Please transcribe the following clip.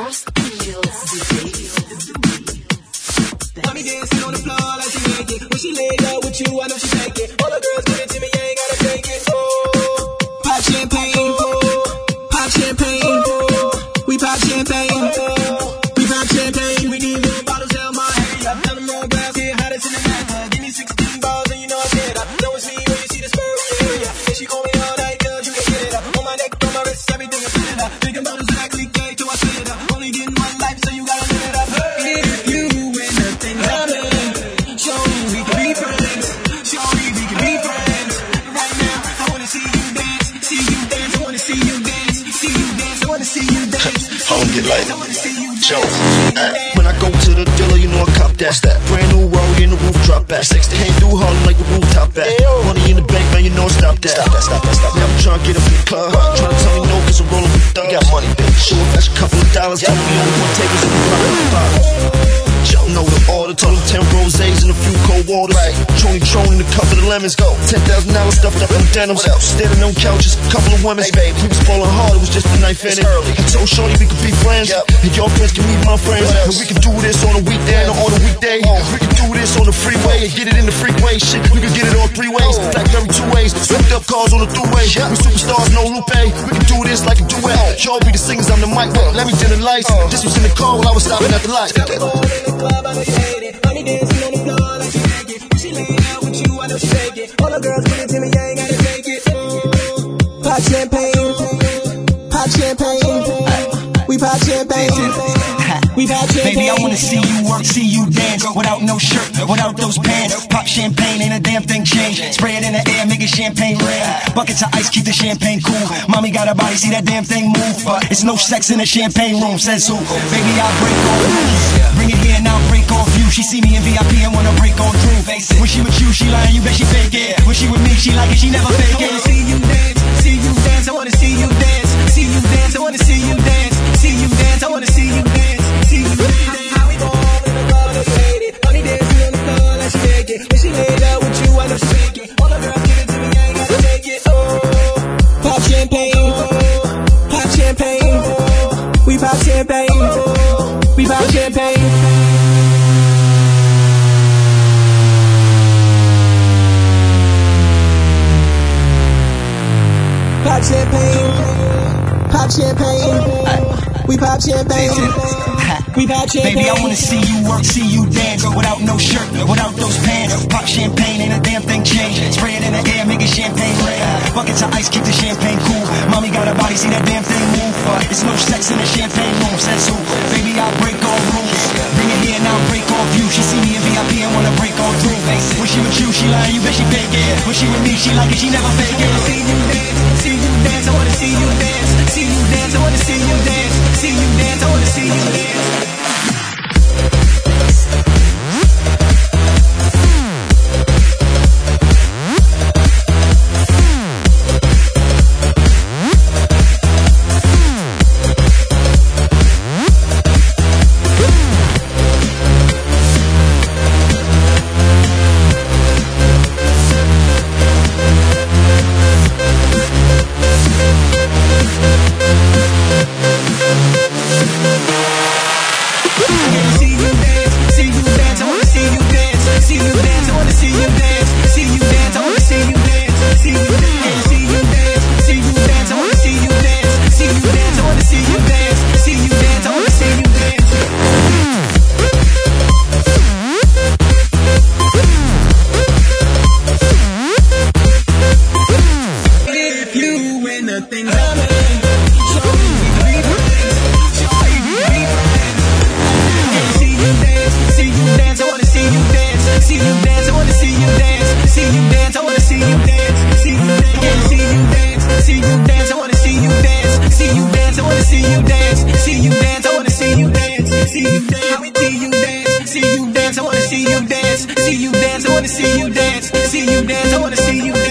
Los Angeles DJs. Mommy dancing on the floor like she naked. When she laid up with you, I know she take it. All the girls give it to me, I ain't gotta take it. Oh, pop champagne, pop champagne. We pop champagne, we pop champagne. We need little bottles of my hand. I tell them all girls here, hottest in the night. Give me 16 balls and you know I get up. Know it's me when you see the spur in your area. And she call me all night, girl, you can get it up. On my neck, on my wrist, everything is fitted up. Thinking about it like leak day till I spit it up. Only getting one life, so you gotta live it up. If you win the thing happening, show me we can be friends. Show me we can be friends. Right now, I wanna see you dance. See you dance, I wanna see you dance. See you dance, I wanna see you dance. Home get like Joe. When I go to the dealer, you know I cop that. Brand new roll in the roof drop back. 60 came through hard like the rooftop back. Money in the bank, man, you know stop that. Stop that. Now I'm trying to get up in the club. Trying to tell me no, cause I'm rolling with thugs. Got money, bitch. Sure, that's a couple of dollars. Tell me only one take us in the bottles. Y'all know the order. Told them 10 rosés and a few cold waters. Tron in a couple of lemons. Go. $10,000 stuffed up in denims. Standing on couches, couple of women. Hey, we was falling hard, it was just a knife in it. I told Shorty we could be friends. And your friends can meet my friends. And we can do this on a weekday and on a weekday. We can do this on the freeway and get it in the freeway. Shit, we can get it all 3 ways. Blackberry 2 ways. Swept up cars on the throughway. We superstars, no Lupe. We can do this like a duet. Y'all be the singers, I'm the mic. Let me dim the lights. This was in the car while I was stopping at the lights. Mommy dancing on the floor like she naked. When she laid out with you, I know she take it. All the girls give it to me, I ain't gotta take it. Pop champagne, pop champagne. We pop champagne, we pop champagne. Baby, I wanna see you work, see you dance. Without no shirt, without those pants. Pop champagne, ain't a damn thing change. Spray it in the air, make it champagne rain. Buckets of ice, keep the champagne cool. Mommy got a body, see that damn thing move. But it's no sex in the champagne room, says who? Baby, I'll break all rules. Bring it here and I'll break off you. She see me in VIP and wanna break all through. When she with you, she lying, you bet she fake it. When she with me, she like it, she never fake it. I wanna see you dance, see you dance. I wanna see you dance, see you dance. I wanna see you dance, see you dance. I wanna see you dance, see you dance. How we gon' in the club like she hate it. Mommy dancing on the floor like she take it. When she laid out with you, I know she take it. All the girls give it to me, I ain't gotta take it. Oh, pop champagne, pop champagne. We pop champagne, we pop champagne. Pop champagne, pop champagne. We pop champagne, we pop champagne. Baby, I wanna see you work, see you dance. Without no shirt, without those pants. Pop champagne, ain't a damn thing change. Spray it in the air, make it champagne rain. Buckets of ice, keep the champagne cool. Mommy got a body, see that damn thing move. It's no sex in the champagne room, says who? Baby, I'll break all rules. Bring it here and I'll break off you. She see me in VIP and wanna break all through. When she with you, she lying, you bet she fake it. When she with me, she like it, she never fake it. See you dance, see you dance. I wanna see you dance, see you dance. I wanna see you dance, see you dance. I wanna see you dance. See you dance, I wanna see you dance, see you dance, I wanna see you dance.